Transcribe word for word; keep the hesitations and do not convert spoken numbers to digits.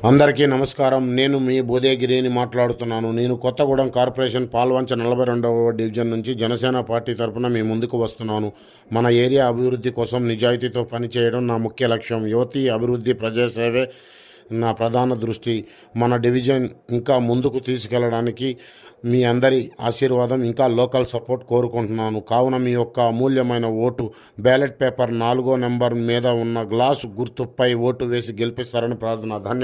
అందరికీ నమస్కారం. నేను మీ భూదేగిరిని మాట్లాడుతున్నాను. నేను కొత్తగూడెం కార్పొరేషన్ పాల్వంచ నలభై రెండవ డివిజన్ నుంచి జనసేన పార్టీ తరఫున మీ ముందుకు వస్తున్నాను. మన ఏరియా అభివృద్ధి కోసం నిజాయితీతో పనిచేయడం నా ముఖ్య లక్ష్యం. యువతి అభివృద్ధి, ప్రజాసేవే నా ప్రధాన దృష్టి. మన డివిజన్ ఇంకా ముందుకు తీసుకెళ్లడానికి మీ అందరి ఆశీర్వాదం, ఇంకా లోకల్ సపోర్ట్ కోరుకుంటున్నాను. కావున మీ యొక్క అమూల్యమైన ఓటు బ్యాలెట్ పేపర్ నాలుగో నెంబర్ మీద ఉన్న గ్లాసు గుర్తుపై ఓటు వేసి గెలిపిస్తారని ప్రార్థన. ధన్యవాదాలు.